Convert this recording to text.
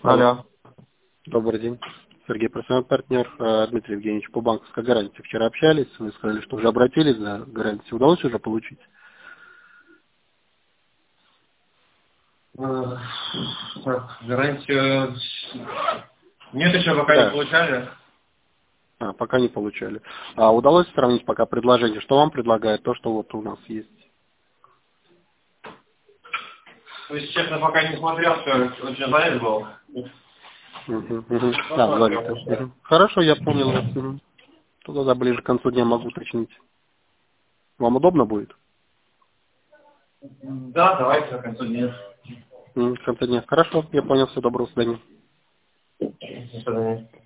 Алло. Добрый день. Сергей, профессиональный партнер Дмитрий Евгеньевич по банковской гарантии. Вчера общались, вы сказали, что уже обратились за гарантией. Удалось уже получить? Так, гарантию... Нет, еще пока Да. не получали. Пока не получали. А удалось сравнить пока предложение? Что вам предлагает то, что вот у нас есть? То есть, честно, пока не смотрел, что очень занят был. Занято. Хорошо, я понял. Тогда ближе к концу дня могу уточнить. Вам удобно будет? Да, давайте на концу дня. В конце дня. Хорошо, я понял, все, доброго свидания. До свидания.